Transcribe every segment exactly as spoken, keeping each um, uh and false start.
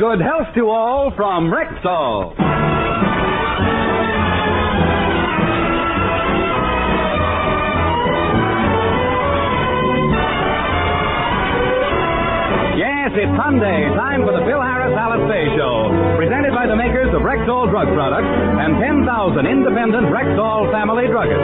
Good health to all from Rexall. Yes, it's Sunday, time for the Phil Harris Alice Faye Show, presented by the makers of Rexall Drug Products and ten thousand independent Rexall family druggists.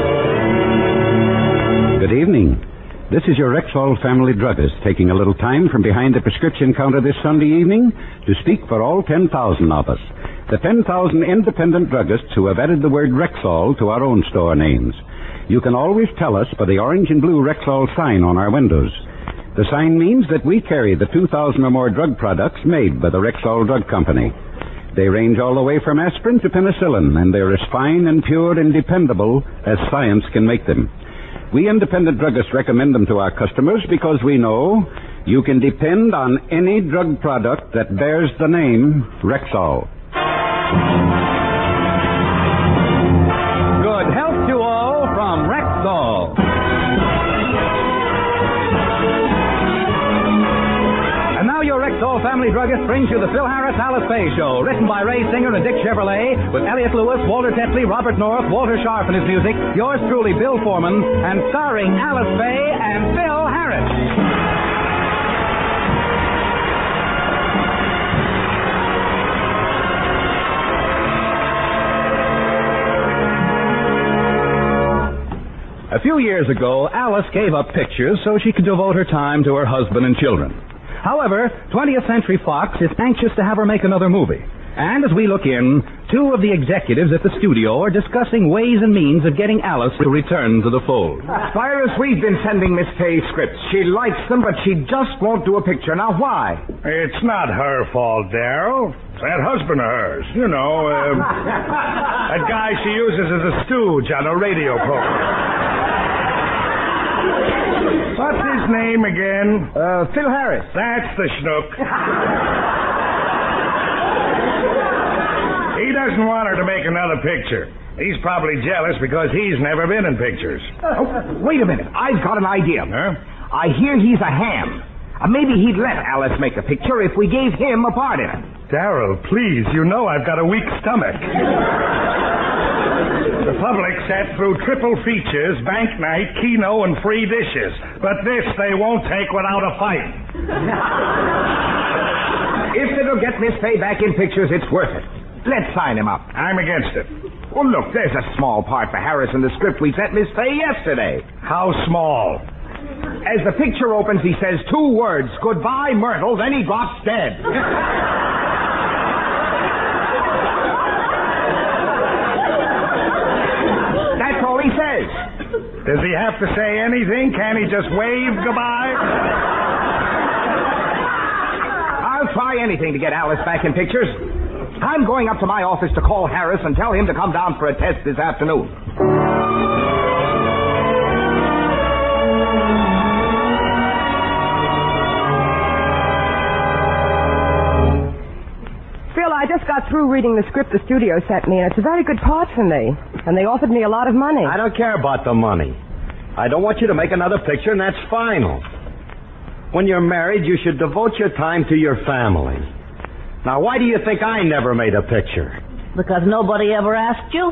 Good evening. This is your Rexall family druggist taking a little time from behind the prescription counter this Sunday evening to speak for all ten thousand of us. The ten thousand independent druggists who have added the word Rexall to our own store names. You can always tell us by the orange and blue Rexall sign on our windows. The sign means that we carry the two thousand or more drug products made by the Rexall Drug Company. They range all the way from aspirin to penicillin, and they're as fine and pure and dependable as science can make them. We independent druggists recommend them to our customers because we know you can depend on any drug product that bears the name Rexall. Good health to all from Rexall. And now your Rexall family druggist brings you the Phil Harris Alice Faye Show, written by Ray Singer and Dick Chevrolet, with Elliot Lewis, Walter Tetley, Robert North, Walter Sharp in his music, yours truly, Bill Foreman, and starring Alice Faye and Phil Harris. A few years ago, Alice gave up pictures so she could devote her time to her husband and children. However, twentieth Century Fox is anxious to have her make another movie. And as we look in, two of the executives at the studio are discussing ways and means of getting Alice to return to the fold. Cyrus, we've been sending Miss Faye scripts. She likes them, but she just won't do a picture. Now, why? It's not her fault, Darryl. It's that husband of hers. You know, uh, that guy she uses as a stooge on a radio program. What's his name again? Uh, Phil Harris. That's the schnook. He doesn't want her to make another picture. He's probably jealous because he's never been in pictures. Oh, wait a minute. I've got an idea. Huh? I hear he's a ham. Uh, maybe he'd let Alice make a picture if we gave him a part in it. Darryl, please, you know I've got a weak stomach. The public sat through triple features, bank night, keno, and free dishes. But this they won't take without a fight. If it'll get Miss Faye back in pictures, it's worth it. Let's sign him up. I'm against it. Well, look, there's a small part for Harris in the script we sent Miss Faye yesterday. How small? As the picture opens, he says two words, goodbye, Myrtle, then he drops dead. That's all he says. Does he have to say anything? Can't he just wave goodbye? I'll try anything to get Alice back in pictures. I'm going up to my office to call Harris and tell him to come down for a test this afternoon. Phil, I just got through reading the script the studio sent me, and it's a very good part for me. And they offered me a lot of money. I don't care about the money. I don't want you to make another picture, and that's final. When you're married, you should devote your time to your family. Now, why do you think I never made a picture? Because nobody ever asked you?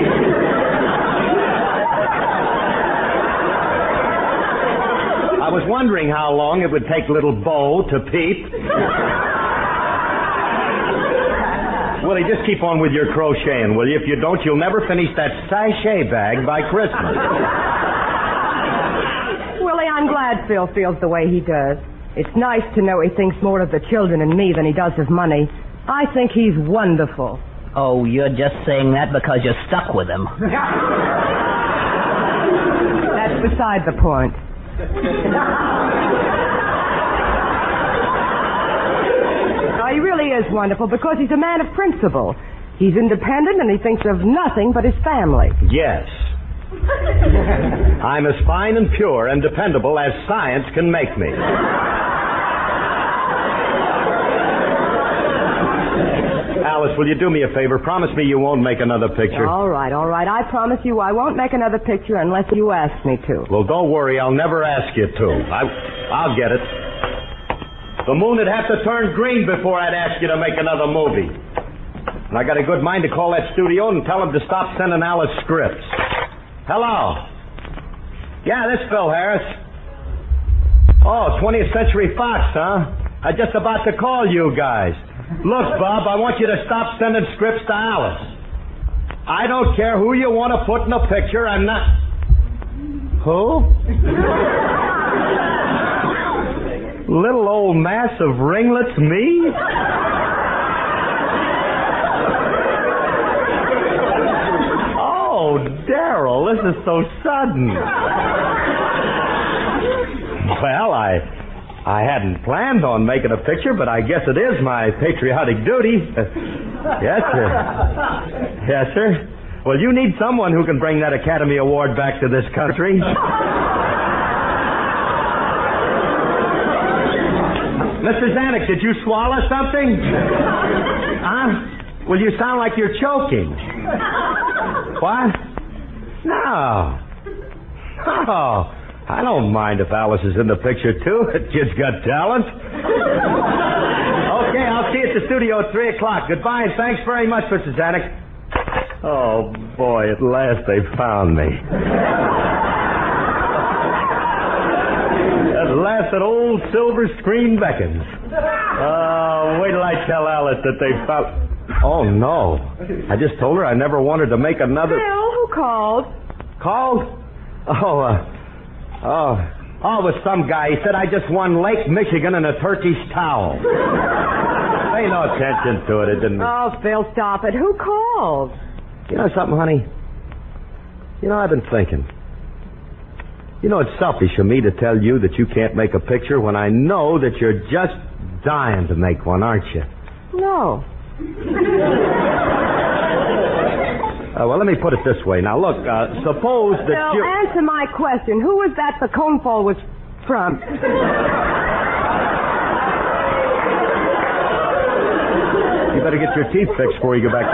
I was wondering how long it would take little Bo to peep. Willie, just keep on with your crocheting, will you? If you don't, you'll never finish that sachet bag by Christmas. Willie, I'm glad Phil feels the way he does. It's nice to know he thinks more of the children and me than he does of money. I think he's wonderful. Oh, you're just saying that because you're stuck with him. That's beside the point. No, he really is wonderful because he's a man of principle. He's independent and he thinks of nothing but his family. Yes. I'm as fine and pure and dependable as science can make me. Alice, will you do me a favor? Promise me you won't make another picture. All right, all right. I promise you I won't make another picture unless you ask me to. Well, don't worry. I'll never ask you to. I, I'll get it. The moon would have to turn green before I'd ask you to make another movie. And I got a good mind to call that studio and tell them to stop sending Alice scripts. Hello. Yeah, this is Phil Harris. Oh, twentieth Century Fox, huh? I just about to call you guys. Look, Bob, I want you to stop sending scripts to Alice. I don't care who you want to put in a picture. I'm not... Who? Little old mass of ringlets, me? Oh, Daryl, this is so sudden. Well, I I hadn't planned on making a picture, but I guess it is my patriotic duty. Uh, yes, sir. Yes, sir. Well, you need someone who can bring that Academy Award back to this country. Mister Zanuck, did you swallow something? Huh? Well, you sound like you're choking. What? No. Oh, I don't mind if Alice is in the picture, too. That kid's got talent. Okay, I'll see you at the studio at three o'clock. Goodbye, and thanks very much, Mister Zanuck. Oh, boy, at last they found me. At last that old silver screen beckons. Oh, wait till I tell Alice that they found... Oh, no. I just told her I never wanted to make another... Phil, who called? Called? Oh, uh... Oh, oh, it was some guy. He said I just won Lake Michigan in a Turkish towel. Pay no attention to it. It didn't... Oh, Phil, stop it. Who called? You know something, honey? You know, I've been thinking. You know, it's selfish of me to tell you that you can't make a picture when I know that you're just dying to make one, aren't you? No. Uh, well, let me put it this way. Now, look, uh, suppose that Phil, you... answer my question. Who was that the cone fall was from? You better get your teeth fixed before you go back to...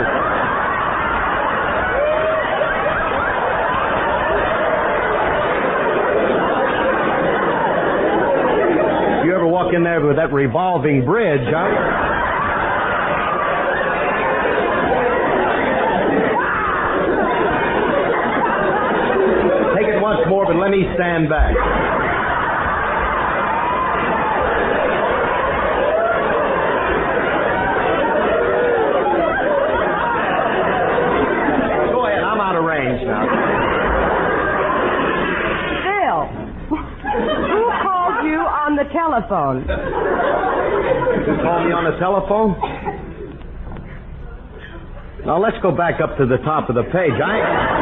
You ever walk in there with that revolving bridge, huh? More, but let me stand back. Go ahead, I'm out of range now. Phil, who called you on the telephone? You called me on the telephone? Now let's go back up to the top of the page. I...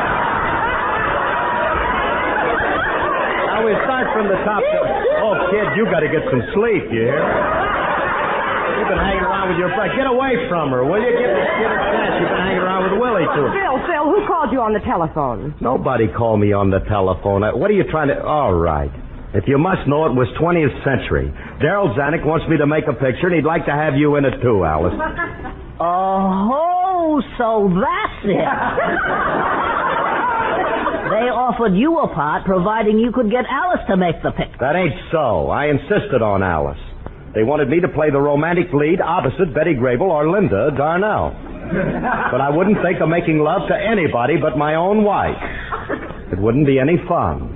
We start from the top. To... Oh, kid, you got to get some sleep, you hear? You've been hanging around with your friend. Get away from her, will you? Give her, give her a chance. You've been hanging around with Willie, too. Phil, Phil, who called you on the telephone? Nobody called me on the telephone. What are you trying to... All right. If you must know, it was twentieth century. Daryl Zanuck wants me to make a picture, and he'd like to have you in it, too, Alice. Oh, so that's it. They offered you a part, providing you could get Alice to make the picture. That ain't so. I insisted on Alice. They wanted me to play the romantic lead opposite Betty Grable or Linda Darnell. But I wouldn't think of making love to anybody but my own wife. It wouldn't be any fun.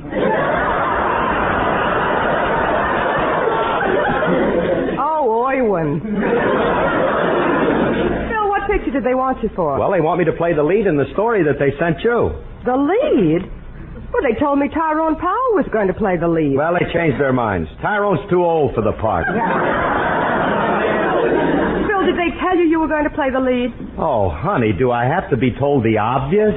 Oh, Owen. Phil, what picture did they want you for? Well, they want me to play the lead in the story that they sent you. The lead? Well, they told me Tyrone Powell was going to play the lead. Well, they changed their minds. Tyrone's too old for the part. Phil, did they tell you you were going to play the lead? Oh, honey, do I have to be told the obvious?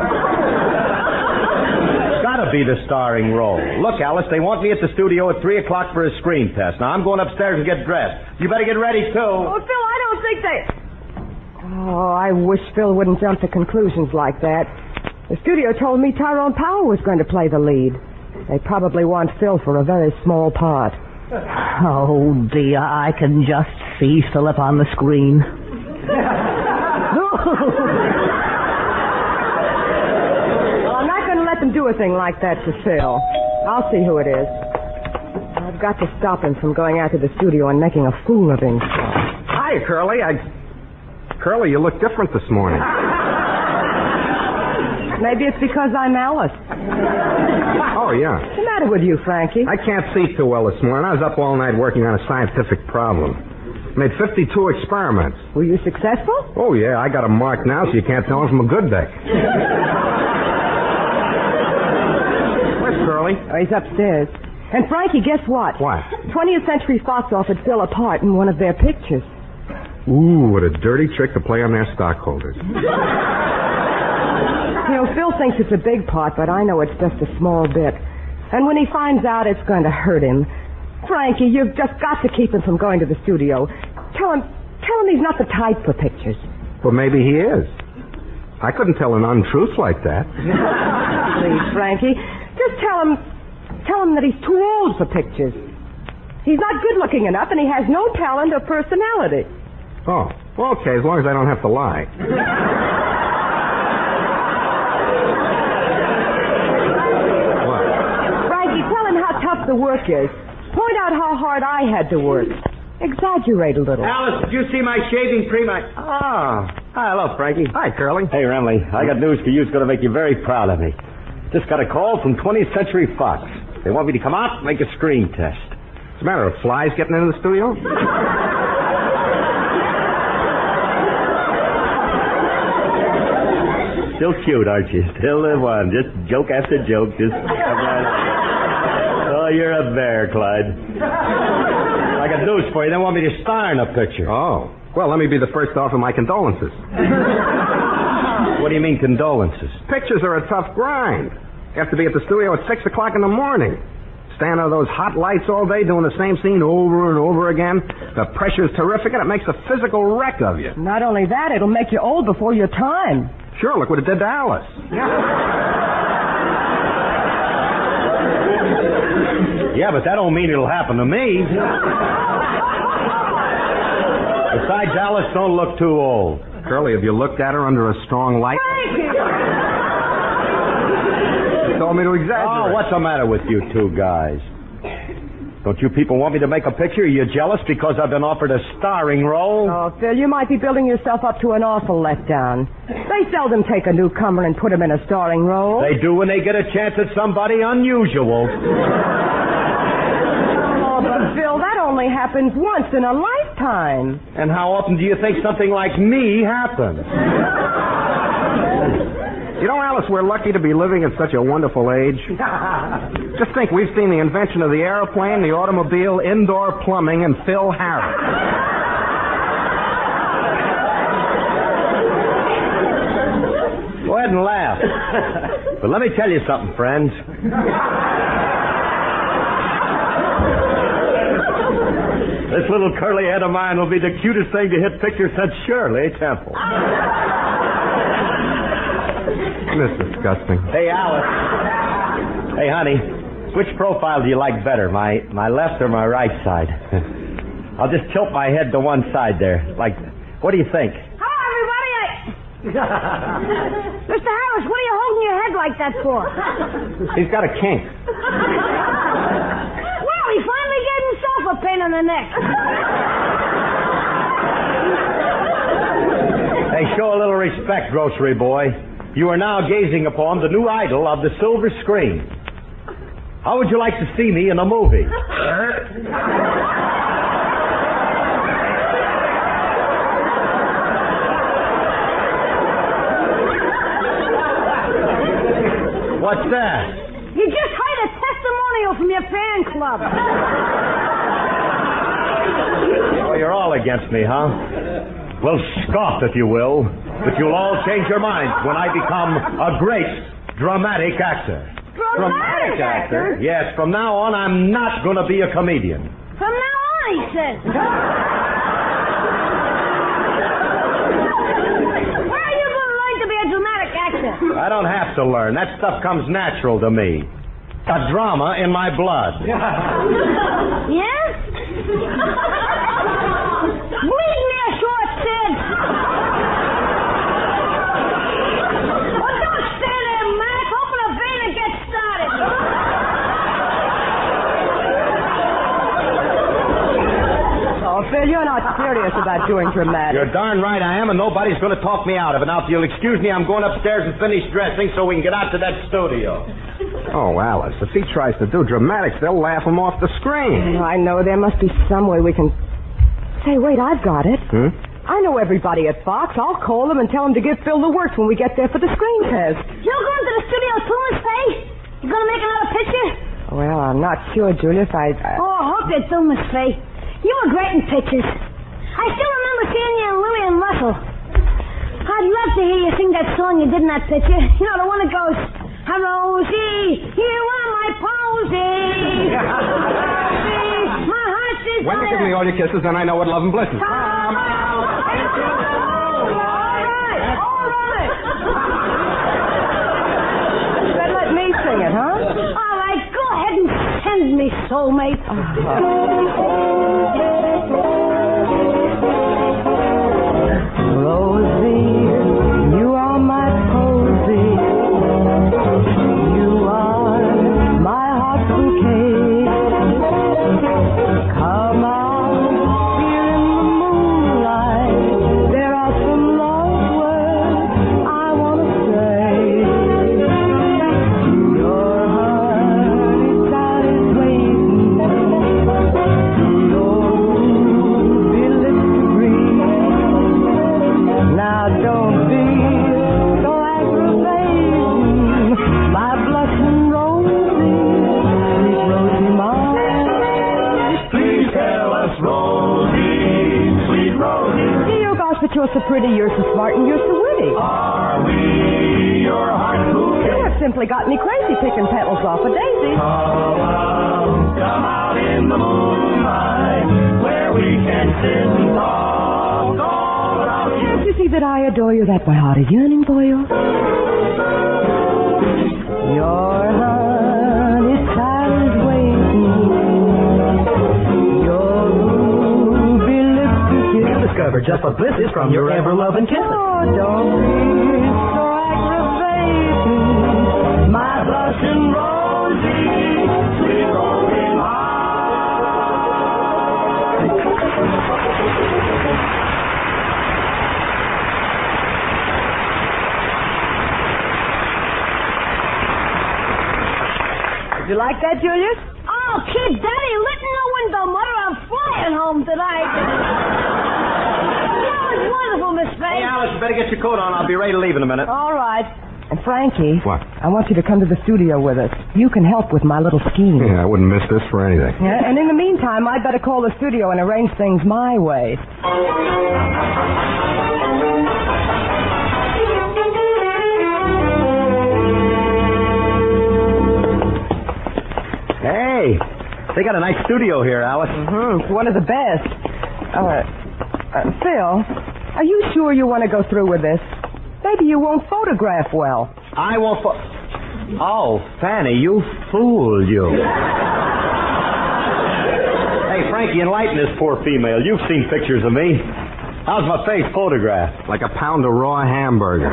It's got to be the starring role. Look, Alice, they want me at the studio at three o'clock for a screen test. Now, I'm going upstairs and get dressed. You better get ready, too. Oh, Phil, I don't think they... Oh, I wish Phil wouldn't jump to conclusions like that. The studio told me Tyrone Powell was going to play the lead. They probably want Phil for a very small part. Oh, dear, I can just see Philip on the screen. Well, I'm not going to let them do a thing like that to Phil. I'll see who it is. I've got to stop him from going out to the studio and making a fool of himself. Hi, Curly. I... Curly, you look different this morning. Maybe it's because I'm Alice. Oh, yeah. What's the matter with you, Frankie? I can't see too well this morning. I was up all night working on a scientific problem. Made fifty-two experiments. Were you successful? Oh, yeah. I got a mark now, so you can't tell them from a good day. Where's Curly? Oh, he's upstairs. And Frankie, guess what? What? twentieth Century Fox offered Phil a part in one of their pictures. Ooh, what a dirty trick to play on their stockholders. You know, Phil thinks it's a big part, but I know it's just a small bit. And when he finds out, it's going to hurt him. Frankie, you've just got to keep him from going to the studio. Tell him, tell him he's not the type for pictures. Well, maybe he is. I couldn't tell an untruth like that. Please, Frankie, just tell him, tell him that he's too old for pictures. He's not good-looking enough, and he has no talent or personality. Oh, well, okay, as long as I don't have to lie. What? Frankie, tell him how tough the work is. Point out how hard I had to work. Exaggerate a little. Alice, did you see my shaving cream? I... Ah. Hi, hello, Frankie. Hi, Curly. Hey, Remley, I got news for you. It's going to make you very proud of me. Just got a call from twentieth Century Fox. They want me to come out and make a screen test. What's the matter? Are flies getting into the studio? Still cute, aren't you? Still the one. Just joke after joke. Just come right on. Oh, you're a bear, Clyde. I got news for you. They want me to star in a picture. Oh. Well, let me be the first to offer my condolences. What do you mean, condolences? Pictures are a tough grind. You have to be at the studio at six o'clock in the morning. Stand under those hot lights all day doing the same scene over and over again. The pressure's terrific, and it makes a physical wreck of you. Not only that, it'll make you old before your time. Sure, look what it did to Alice. Yeah, but that don't mean it'll happen to me. Besides, Alice don't look too old. Curly, have you looked at her under a strong light? You told me to exaggerate. Oh, what's the matter with you two guys? Don't you people want me to make a picture? Are you jealous because I've been offered a starring role? Oh, Phil, you might be building yourself up to an awful letdown. They seldom take a newcomer and put him in a starring role. They do when they get a chance at somebody unusual. Oh, but Phil, that only happens once in a lifetime. And how often do you think something like me happens? You know, Alice, we're lucky to be living at such a wonderful age. Just think, we've seen the invention of the airplane, the automobile, indoor plumbing, and Phil Harris. Go ahead and laugh. But let me tell you something, friends. This little curly head of mine will be the cutest thing to hit pictures since Shirley Temple. This is disgusting. Hey, Alice. Hey, honey. Which profile do you like better, my, my left or my right side? I'll just tilt my head to one side there. Like, what do you think? Hello, everybody. I... Mister Harris, what are you holding your head like that for? He's got a kink. Well, he finally gave himself a pain in the neck. Hey, show a little respect, grocery boy. You are now gazing upon the new idol of the silver screen. How would you like to see me in a movie? What's that? You just heard a testimonial from your fan club. Oh, you're all against me, huh? Well, scoff, if you will. But you'll all change your minds when I become a great dramatic actor. Dramatic actor? Yes, from now on, I'm not going to be a comedian. From now on, he says. Where are you going to learn to be a dramatic actor? I don't have to learn. That stuff comes natural to me. A drama in my blood. Yes? Bleed me a short Sid. Oh, don't stand there, Mac. Open a vein and get started. serious about doing dramatic. You're darn right I am, and nobody's going to talk me out of it. Now, if you'll excuse me, I'm going upstairs and finish dressing so we can get out to that studio. Oh, Alice, if he tries to do dramatics, they'll laugh him off the screen. I know. There must be some way we can... Say, wait, I've got it. Hmm? I know everybody at Fox. I'll call them and tell them to give Phil the works when we get there for the screen test. You're going to the studio too, Miss Fay? You going to make another picture? Well, I'm not sure, Julius. I... I... Oh, I hope you do, Miss Fay. You were great in pictures. I still remember seeing you in Louie and Russell. I'd love to hear you sing that song you did in that picture. You know, the one that goes, Rosie, you are my posy. Rosie, my heart's desire. When you give me all your kisses, then I know what love and bliss is. All right, all right. Then let me sing it, huh? All right, go ahead and send me, soulmate. Rosie, you are my posy. You are my heart bouquet. Come out here in the moonlight. There are some love words I want to say. Your honey child is waiting. Your ruby lips to breathe. Now don't be so aggravating, my blushing Rosie, sweet Rosie mine. Please tell us, Rosie, sweet Rosie, Dear gosh, but you're so pretty, you're so smart, and you're so witty. are we your heart You bouquet? have simply got me crazy picking petals off a daisy. Come out, come out in the moonlight, where we can sit and talk all about you. Can't you see that I adore you, that my heart is yearning for you? Your honey child is waiting. Your ruby lips to kiss. Discover just what bliss is from your ever-loving kisses. Oh, don't be so aggravating, my blushing Rosie, Sweet Rosie mine. Did you like that, Julius? Oh, kid, Daddy, lit in the window, Mother. I'm flying home tonight. That was wonderful, Miss Fay. Hey, Alice, you better get your coat on. I'll be ready to leave in a minute. All right. And Frankie. What? I want you to come to the studio with us. You can help with my little scheme. Yeah, I wouldn't miss this for anything. Yeah, and in the meantime, I'd better call the studio and arrange things my way. Hey, they got a nice studio here, Alice. Mm-hmm. It's one of the best. Uh, uh, Phil, are you sure you want to go through with this? Maybe you won't photograph well. I won't... Fo- oh, Fanny, you fool, you. Hey, Frankie, enlighten this poor female. You've seen pictures of me. How's my face photographed? Like a pound of raw hamburger.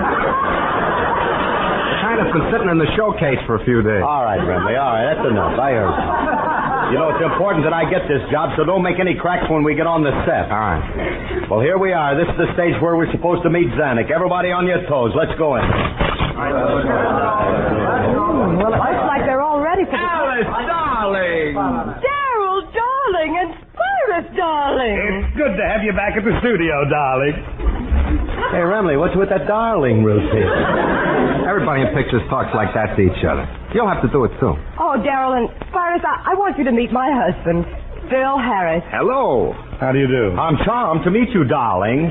Kind of been sitting in the showcase for a few days. All right, Brimley, all right, that's enough. I heard you. You know, it's important that I get this job, so don't make any cracks when we get on the set. All right. Well, here we are. This is the stage where we're supposed to meet Zanuck. Everybody on your toes. Let's go in. Mm, well, it looks like they're all ready for the... Alice, darling. Daryl, darling, and Cyrus, darling. It's good to have you back at the studio, darling. Hey, Remley, what's with that darling routine? Everybody in pictures talks like that to each other. You'll have to do it, too. Oh, Daryl and Cyrus, I, I want you to meet my husband, Phil Harris. Hello. How do you do? I'm charmed to meet you, darling.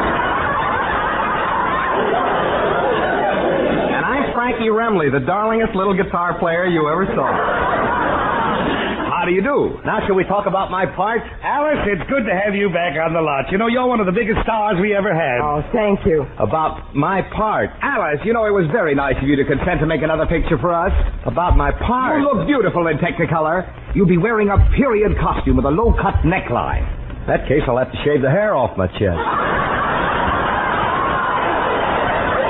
And I'm Frankie Remley, the darlingest little guitar player you ever saw. How do you do? Now, shall we talk about my part? Alice, it's good to have you back on the lot. You know, you're one of the biggest stars we ever had. Oh, thank you. About my part. Alice, you know, it was very nice of you to consent to make another picture for us. About my part. You look beautiful in Technicolor. You'll be wearing a period costume with a low-cut neckline. In that case, I'll have to shave the hair off my chest.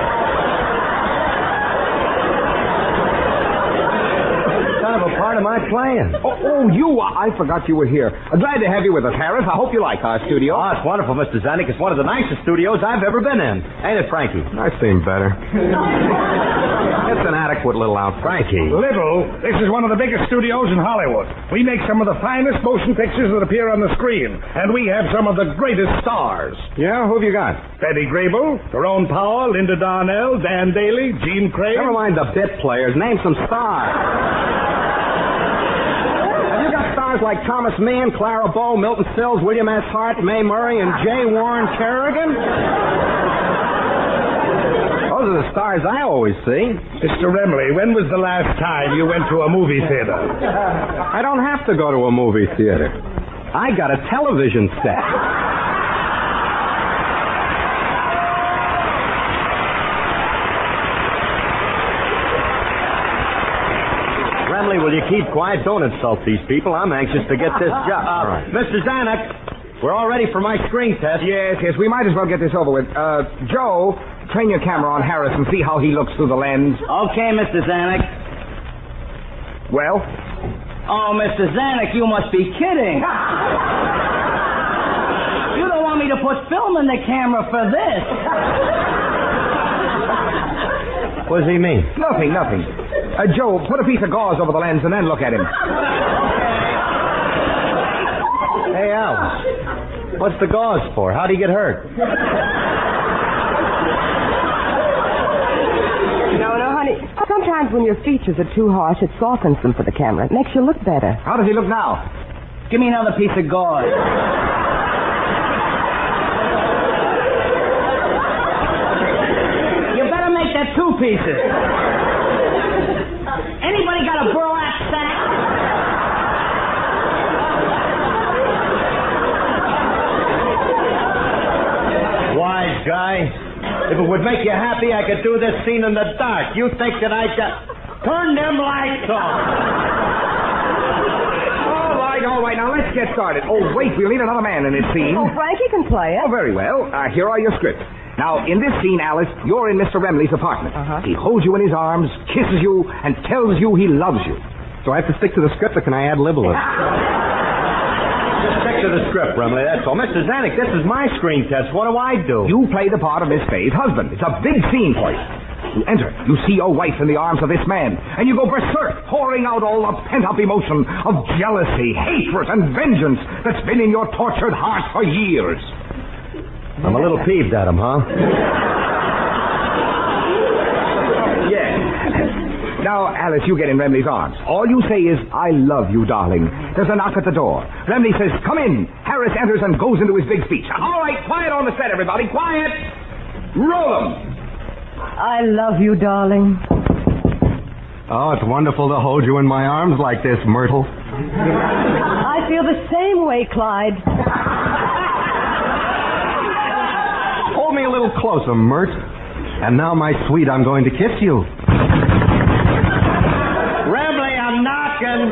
Kind of a part of my playing? Oh, oh, you. I forgot you were here. I'm glad to have you with us, Harris. I hope you like our studio. Oh, it's wonderful, Mister Zanuck. It's one of the nicest studios I've ever been in. Ain't it, Frankie? I seem better. It's an adequate little outfit. Frankie. Little? This is one of the biggest studios in Hollywood. We make some of the finest motion pictures that appear on the screen. And we have some of the greatest stars. Yeah? Who have you got? Betty Grable, Tyrone Power, Linda Darnell, Dan Daly, Gene Craig. Never mind the bit players. Name some stars. Have you got stars like Thomas Meehan, Clara Bow, Milton Sills, William S. Hart, Mae Murray, and J. Warren Kerrigan? Those are the stars I always see. Mister Remley, when was the last time you went to a movie theater? I don't have to go to a movie theater. I got a television set. Remley, will you keep quiet? Don't insult these people. I'm anxious to get this job. Uh, right. Mister Zanuck, we're all ready for my screen test. Yes, yes, we might as well get this over with. Uh, Joe, train your camera on Harris and see how he looks through the lens. Okay, Mister Zanuck. Well? Oh, Mister Zanuck, you must be kidding. You don't want me to put film in the camera for this. What does he mean? Nothing, nothing. Uh, Joe, put a piece of gauze over the lens and then look at him. Hey, Alice. What's the gauze for? How'd he get hurt? No, no, honey. Sometimes when your features are too harsh, it softens them for the camera. It makes you look better. How does he look now? Give me another piece of gauze. You better make that two pieces. Anybody got a burlap sack? Wise guy. If it would make you happy, I could do this scene in the dark. You think that I just... Turn them lights on. All right, all right. Now, let's get started. Oh, wait. We'll need another man in this scene. Oh, Frankie can play it. Oh, very well. Uh, here are your scripts. Now, in this scene, Alice, you're in Mister Remley's apartment. Uh-huh. He holds you in his arms, kisses you, and tells you he loves you. So I have to stick to the script, or can I add libel it? Just stick to the script, Remley, that's all. Mister Zanuck, this is my screen test. What do I do? You play the part of Miss Fay's husband. It's a big scene for you. You enter, you see your wife in the arms of this man, and you go berserk, pouring out all the pent-up emotion of jealousy, hatred, and vengeance that's been in your tortured heart for years. I'm a little peeved at him, huh? Yes. Now, Alice, you get in Remley's arms. All you say is, I love you, darling. There's a knock at the door. Remley says, come in. Harris enters and goes into his big speech. All right, quiet on the set, everybody. Quiet. Roll 'em. I love you, darling. Oh, it's wonderful to hold you in my arms like this, Myrtle. I feel the same way, Clyde. Hold me a little closer, Myrt. And now, my sweet, I'm going to kiss you. Remley, I'm knocking.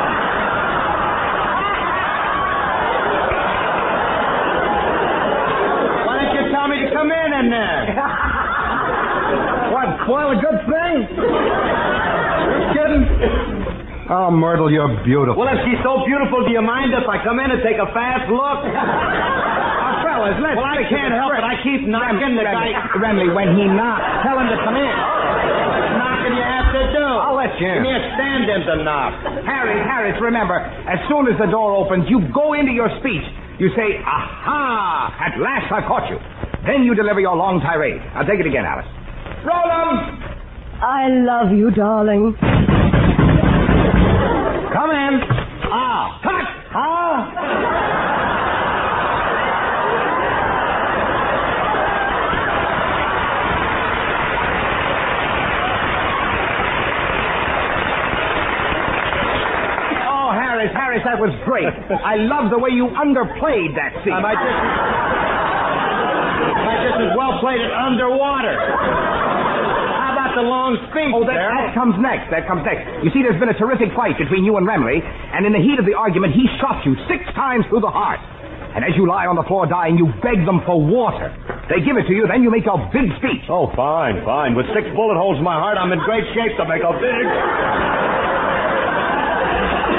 Why didn't you tell me to come in in there? What, spoil a good thing? You kidding? Oh, Myrtle, you're beautiful. Well, if she's so beautiful, do you mind if I come in and take a fast look? Now, fellas, let's... Well, I can't help it. I keep knocking the guy... Remley, when he knocks, tell him to come in. Knocking you have to do. I'll let you in. Give me a stand-in to knock. Harris, Harris, remember, as soon as the door opens, you go into your speech. You say, aha, at last I caught you. Then you deliver your long tirade. Now, take it again, Alice. Roll 'em! I love you, darling. Come in. Ah. Cut! Ah. Oh, Harris, Harris, that was great. I love the way you underplayed that scene. I might just... I might just as well played it underwater. The long speech. Oh, that, that comes next. That comes next. You see, there's been a terrific fight between you and Remley, and in the heat of the argument, he shot you six times through the heart. And as you lie on the floor dying, you beg them for water. They give it to you, then you make a big speech. Oh, fine, fine. With six bullet holes in my heart, I'm in great shape to make a big...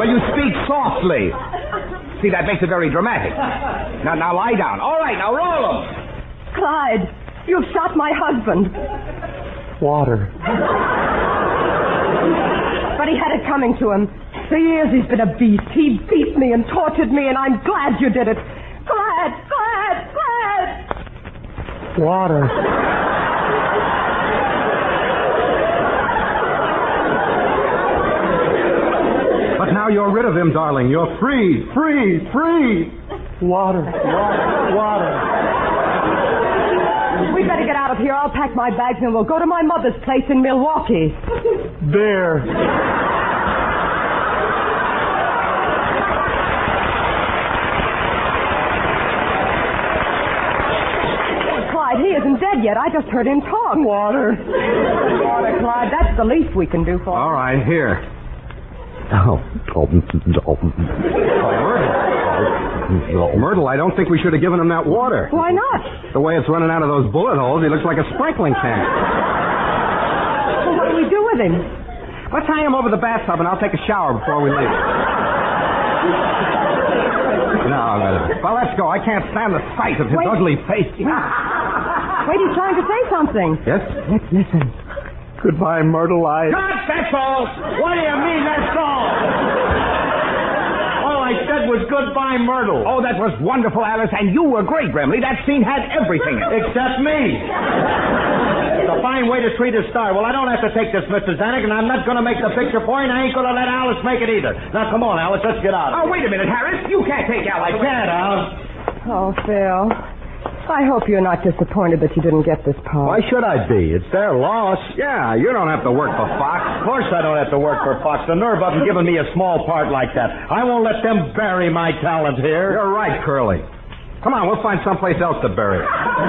Well, you speak softly. See, that makes it very dramatic. Now, now lie down. All right, now roll them. Clyde, you've shot my husband. Water. But he had it coming to him. For years he's been a beast. He beat me and tortured me, and I'm glad you did it. Glad, glad, glad. Water. But now you're rid of him, darling. You're free, free, free. Water, water, water. We better get out of here. I'll pack my bags and we'll go to my mother's place in Milwaukee. Bear. Clyde, he isn't dead yet. I just heard him talk. Water. Water, Clyde. That's the least we can do for him. All right, here. Oh, oh, oh, Myrtle. Myrtle, I don't think we should have given him that water. Why not? The way it's running out of those bullet holes, he looks like a sprinkling can. Well, what do we do with him? Let's hang him over the bathtub, and I'll take a shower before we leave. No, no. Well, let's go. I can't stand the sight of his Wait. ugly face. Wait, he's trying to say something. Yes? Let's listen. Goodbye, Myrtle. I... God, that's all. What do you mean that's all? All I said was goodbye, Myrtle. Oh, that was wonderful, Alice, and you were great, Brimley. That scene had everything in it. Except me. It's a fine way to treat a star. Well, I don't have to take this, Mister Zanuck, and I'm not going to make the picture for you, and I ain't going to let Alice make it either. Now, come on, Alice, let's get out of Oh, here. wait a minute, Harris. You can't take Alice. I can't, Al. Oh, Phil. I hope you're not disappointed that you didn't get this part. Why should I be? It's their loss. Yeah, you don't have to work for Fox. Of course I don't have to work for Fox. The nerve of them giving me a small part like that. I won't let them bury my talent here. You're right, Curly. Come on, we'll find someplace else to bury it.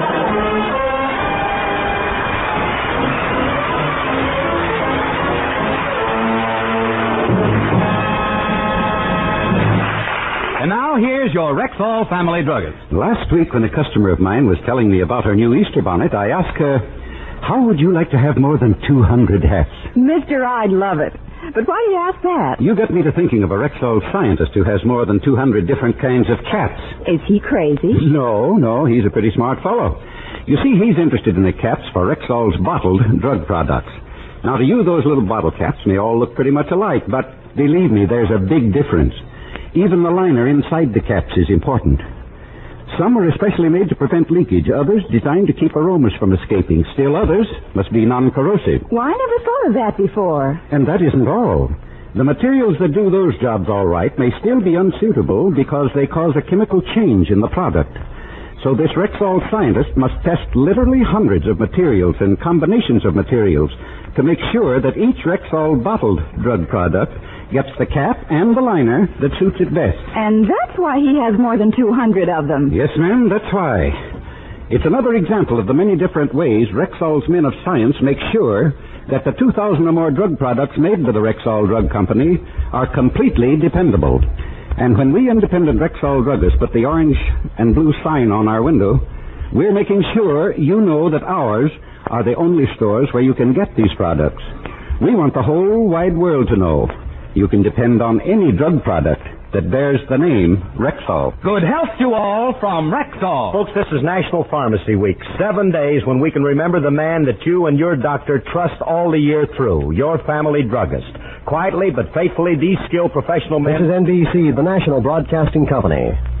And now here's your Rexall family druggist. Last week, when a customer of mine was telling me about her new Easter bonnet, I asked her, how would you like to have more than two hundred hats? Mister, I'd love it. But why do you ask that? You got me to thinking of a Rexall scientist who has more than two hundred different kinds of caps. Is he crazy? No, no, he's a pretty smart fellow. You see, he's interested in the caps for Rexall's bottled drug products. Now, to you, those little bottle caps may all look pretty much alike, but believe me, there's a big difference. Even the liner inside the caps is important. Some are especially made to prevent leakage, others designed to keep aromas from escaping. Still others must be non-corrosive. Well, I never thought of that before. And that isn't all. The materials that do those jobs all right may still be unsuitable because they cause a chemical change in the product. So this Rexall scientist must test literally hundreds of materials and combinations of materials to make sure that each Rexall bottled drug product gets the cap and the liner that suits it best. And that's why he has more than two hundred of them. Yes, ma'am, that's why. It's another example of the many different ways Rexall's men of science make sure that the two thousand or more drug products made by the Rexall Drug Company are completely dependable. And when we independent Rexall druggists put the orange and blue sign on our window, we're making sure you know that ours are the only stores where you can get these products. We want the whole wide world to know you can depend on any drug product that bears the name Rexall. Good health to all from Rexall. Folks, this is National Pharmacy Week. Seven days when we can remember the man that you and your doctor trust all the year through, your family druggist. Quietly but faithfully, these skilled professional men... This is N B C, the National Broadcasting Company.